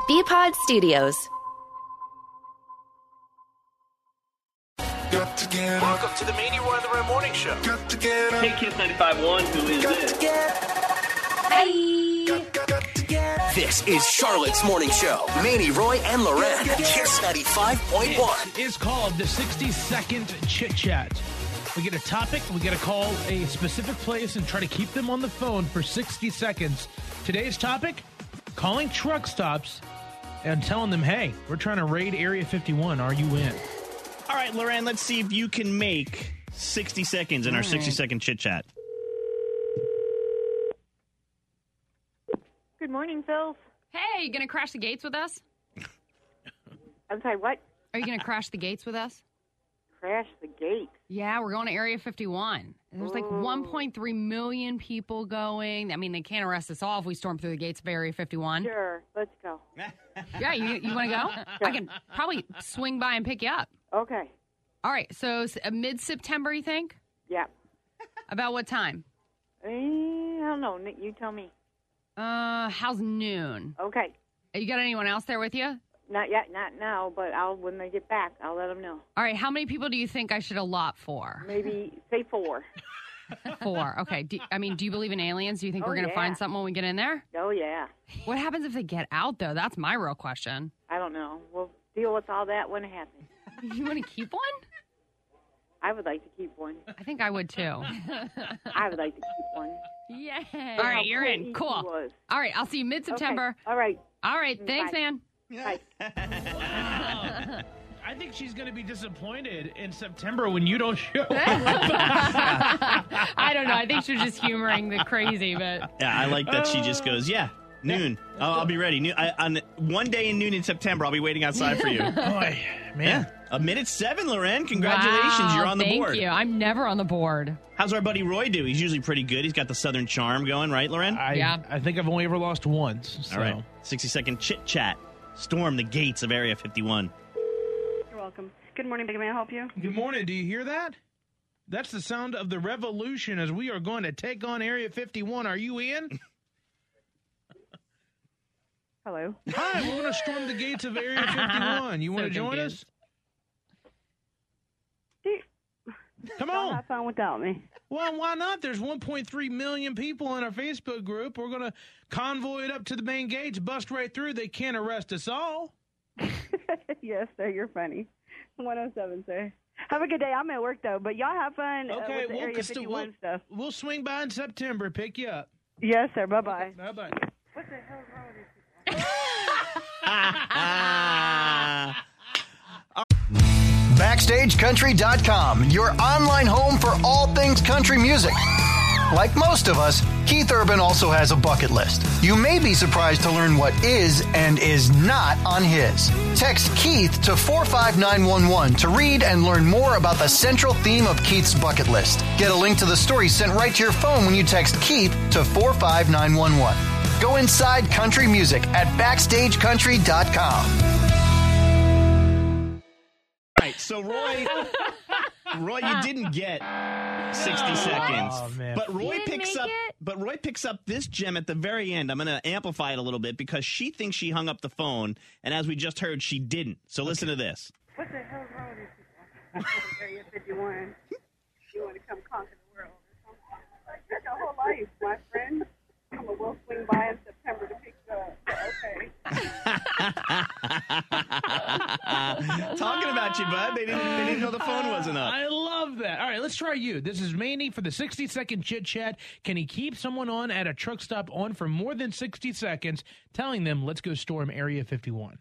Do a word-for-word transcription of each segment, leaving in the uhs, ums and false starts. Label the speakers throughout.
Speaker 1: B-Pod Studios.
Speaker 2: Got to get
Speaker 3: Welcome to the Manny Roy on the Red Morning Show.
Speaker 2: Got to get up.
Speaker 3: Hey, Kiss ninety-five point one, who is
Speaker 2: Got
Speaker 3: this?
Speaker 2: to get
Speaker 1: Hi.
Speaker 2: got, got to get up.
Speaker 4: This is Charlotte's Morning Show. Manny, Roy, and Loren. Kiss ninety-five point one.
Speaker 5: It is called the sixty second Chit Chat. We get a topic, we get to call a specific place and try to keep them on the phone for sixty seconds. Today's topic, calling truck stops and telling them, hey, we're trying to raid Area fifty-one. Are you in?
Speaker 6: All right, Loren, let's see if you can make sixty seconds in our sixty second chit chat.
Speaker 7: Good morning, Phil.
Speaker 8: Hey, you gonna crash the gates with us?
Speaker 7: I'm sorry, what?
Speaker 8: Are you gonna crash the gates with us?
Speaker 7: Crash the gate.
Speaker 8: Yeah, we're going to Area fifty-one. And there's like
Speaker 7: Ooh.
Speaker 8: one point three million people going. I mean, they can't arrest us all if we storm through the gates of Area fifty-one.
Speaker 7: Sure, let's go.
Speaker 8: Yeah, you, you want to go? I can probably swing by and pick you up.
Speaker 7: Okay.
Speaker 8: All right, so s- uh, mid-September, you think?
Speaker 7: Yeah.
Speaker 8: About what time?
Speaker 7: Eh, I don't know. Nick, you tell me.
Speaker 8: Uh, how's noon?
Speaker 7: Okay.
Speaker 8: You got anyone else there with you?
Speaker 7: Not yet, not now, but I'll when they get back, I'll let them know.
Speaker 8: All right, how many people do you think I should allot for?
Speaker 7: Maybe say four.
Speaker 8: Four. Okay. Do, I mean, do you believe in aliens? Do you think
Speaker 7: Oh,
Speaker 8: we're going to
Speaker 7: yeah.
Speaker 8: find something when we get in there?
Speaker 7: Oh yeah.
Speaker 8: What happens if they get out, though? That's my real question.
Speaker 7: I don't know. We'll deal with all that when it happens.
Speaker 8: You want to keep one?
Speaker 7: I would like to keep one.
Speaker 8: I think I would, too.
Speaker 7: I would like to keep one.
Speaker 8: Yay. All
Speaker 7: How
Speaker 8: right, you're
Speaker 7: cool
Speaker 8: in.
Speaker 7: he
Speaker 8: Cool.
Speaker 7: was.
Speaker 8: All right, I'll see you mid-September.
Speaker 7: Okay. All right.
Speaker 8: All right, thanks,
Speaker 7: Bye.
Speaker 8: man.
Speaker 7: Bye.
Speaker 5: Wow. I think she's going to be disappointed in September when you don't show up.
Speaker 8: I don't know. I think she's just humoring the crazy, but
Speaker 6: Yeah, I like that she just goes, yeah, noon. I'll, I'll be ready. Noon, I, on one day in noon in September, I'll be waiting outside for you.
Speaker 5: Boy, man.
Speaker 6: Yeah, a minute seven, Loren. Congratulations,
Speaker 8: Wow,
Speaker 6: you're on the
Speaker 8: thank
Speaker 6: board.
Speaker 8: Thank you. I'm never on the board.
Speaker 6: How's our buddy Roy do? He's usually pretty good. He's got the Southern charm going, right, Loren?
Speaker 5: I,
Speaker 8: Yeah.
Speaker 5: I think I've only ever lost once. So.
Speaker 6: All right, sixty second chit chat. Storm the gates of Area fifty-one.
Speaker 9: You're welcome. Good morning, Big Man. Help you?
Speaker 5: Good morning. Do you hear that? That's the sound of the revolution as we are going to take on Area fifty-one. Are you in?
Speaker 9: Hello.
Speaker 5: Hi, we're going to storm the gates of Area fifty-one. You want
Speaker 8: So
Speaker 5: to join
Speaker 8: confused.
Speaker 5: us?
Speaker 9: Dude,
Speaker 5: Come
Speaker 9: don't
Speaker 5: on.
Speaker 9: have fun without me.
Speaker 5: Well, why not? There's one point three million people in our Facebook group. We're going to convoy it up to the main gates, bust right through. They can't arrest us all.
Speaker 9: Yes, sir. You're funny. one oh seven, sir. Have a good day. I'm at work, though, but y'all have fun uh,
Speaker 5: Okay,
Speaker 9: with the
Speaker 5: we'll,
Speaker 9: Area
Speaker 5: cons-
Speaker 9: fifty-one
Speaker 5: we'll,
Speaker 9: stuff.
Speaker 5: we'll swing by in September, pick you up.
Speaker 9: Yes, sir. Bye-bye.
Speaker 5: Bye-bye.
Speaker 9: What the hell's wrong with you?
Speaker 10: Backstage Country dot com, your online home for all things country music. Like most of us, Keith Urban also has a bucket list. You may be surprised to learn what is and is not on his. Text Keith to four five nine one one to read and learn more about the central theme of Keith's bucket list. Get a link to the story sent right to your phone when you text Keith to four five nine one one. Go inside country music at Backstage Country dot com.
Speaker 6: All right, so Roy, Roy, you didn't get sixty seconds,
Speaker 5: Oh, man.
Speaker 6: but Roy
Speaker 8: You didn't
Speaker 6: picks
Speaker 8: make
Speaker 6: up.
Speaker 8: it?
Speaker 6: But Roy picks up this gem at the very end. I'm going to amplify it a little bit because she thinks she hung up the phone, and as we just heard, she didn't. So listen to this.
Speaker 9: What the hell's wrong with you people? Area fifty-one. You want to come conquer the world or something? That's your whole life, my friend. I'm a will swing by in September to pick you up. Okay.
Speaker 6: Talking about you, bud. They didn't, they didn't know the phone wasn't up.
Speaker 5: I love that. All right, let's try you. This is Manny for the sixty second chit chat. Can he keep someone on at a truck stop on for more than sixty seconds, telling them, let's go storm Area fifty-one?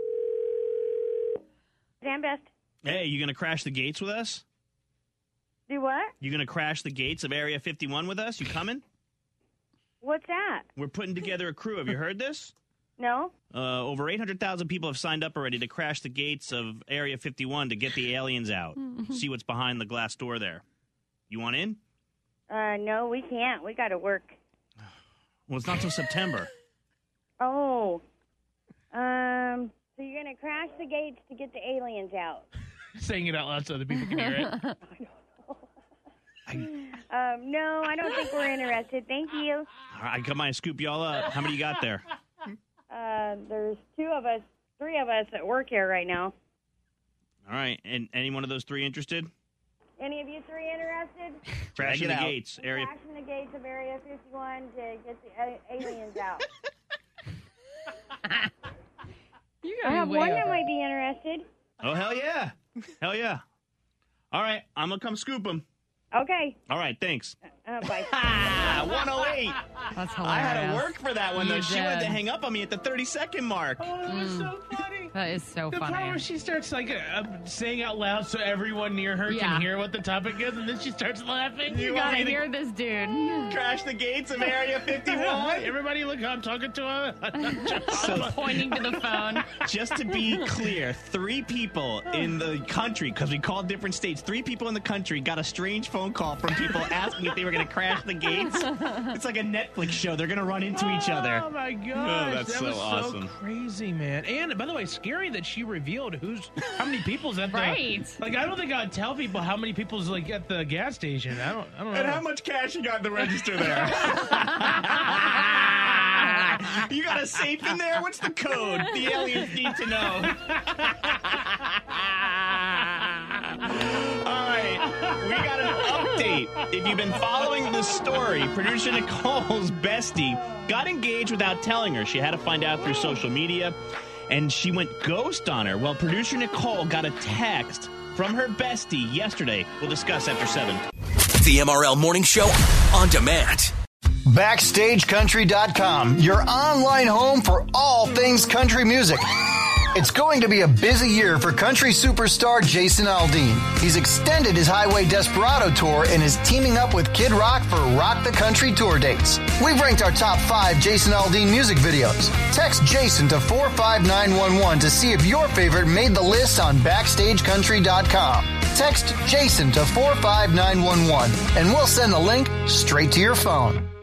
Speaker 9: Dan Best.
Speaker 6: Hey, you going to crash the gates with us?
Speaker 9: Do what?
Speaker 6: You going to crash the gates of Area fifty-one with us? You coming?
Speaker 9: What's that?
Speaker 6: We're putting together a crew. Have you heard this?
Speaker 9: No?
Speaker 6: Uh, over eight hundred thousand people have signed up already to crash the gates of Area fifty-one to get the aliens out. See what's behind the glass door there. You want in?
Speaker 9: Uh, no, we can't. We got to work.
Speaker 6: Well, it's not till September.
Speaker 9: Oh. Um, so you're going to crash the gates to get the aliens out.
Speaker 5: Saying it out loud so other people can hear it.
Speaker 9: Um, no, I don't think we're interested. Thank you.
Speaker 6: All right, come on, scoop y'all up. How many you got there?
Speaker 9: Uh,
Speaker 7: Uh, there's two of us, three of us that work here right now.
Speaker 6: All right. And any one of those three interested?
Speaker 7: Any of you three interested?
Speaker 6: Crashing the out. gates. Area.
Speaker 7: Crashing the gates of Area fifty-one to get the a- aliens out.
Speaker 8: You
Speaker 7: I
Speaker 8: gotta
Speaker 7: have
Speaker 8: be way
Speaker 7: one that
Speaker 8: over.
Speaker 7: might be interested.
Speaker 6: Oh, hell yeah. Hell yeah. All right. I'm going to come scoop them.
Speaker 7: Okay.
Speaker 6: All right. Thanks.
Speaker 7: Uh, bye.
Speaker 6: Ah, one oh eight.
Speaker 8: That's hilarious.
Speaker 6: I had to work for that one, though.
Speaker 8: You
Speaker 6: She wanted to
Speaker 8: did.
Speaker 6: hang up on me at the thirty-second mark.
Speaker 5: Oh, that was so funny.
Speaker 8: That is so
Speaker 5: The part
Speaker 8: funny.
Speaker 5: where she starts like uh, saying out loud so everyone near her
Speaker 8: Yeah.
Speaker 5: can hear what the topic is, and then she starts laughing.
Speaker 8: You
Speaker 6: want
Speaker 8: gotta
Speaker 6: me to-
Speaker 8: hear this dude.
Speaker 6: Crash the gates of Area fifty-one.
Speaker 5: Everybody, look, I'm talking to her.
Speaker 8: Pointing to the phone.
Speaker 6: Just to be clear, three people in the country, because we called different states, three people in the country got a strange phone call from people asking if they were going to crash the gates. It's like a Netflix show. They're going to run into each other.
Speaker 5: Oh my gosh,
Speaker 6: Oh, that's
Speaker 5: that
Speaker 6: so
Speaker 5: was
Speaker 6: awesome.
Speaker 5: so crazy, man. And by the way, scary that she revealed who's how many people's at the
Speaker 8: Right.
Speaker 5: Like, I don't think I'd tell people how many people's like at the gas station. I don't. I don't know.
Speaker 6: And how much cash you got in the register there? You got a safe in there? What's the code? The aliens need to know. All right, we got an update. If you've been following the story, producer Nicole's bestie got engaged without telling her. She had to find out through social media, and she went ghost on her. Well, producer Nicole got a text from her bestie yesterday. We'll discuss after seven.
Speaker 4: The M R L Morning Show on demand.
Speaker 10: Backstage Country dot com, your online home for all things country music. It's going to be a busy year for country superstar Jason Aldean. He's extended his Highway Desperado tour and is teaming up with Kid Rock for Rock the Country tour dates. We've ranked our top five Jason Aldean music videos. Text Jason to four five nine one one to see if your favorite made the list on Backstage Country dot com. Text Jason to four five nine one one and we'll send the link straight to your phone.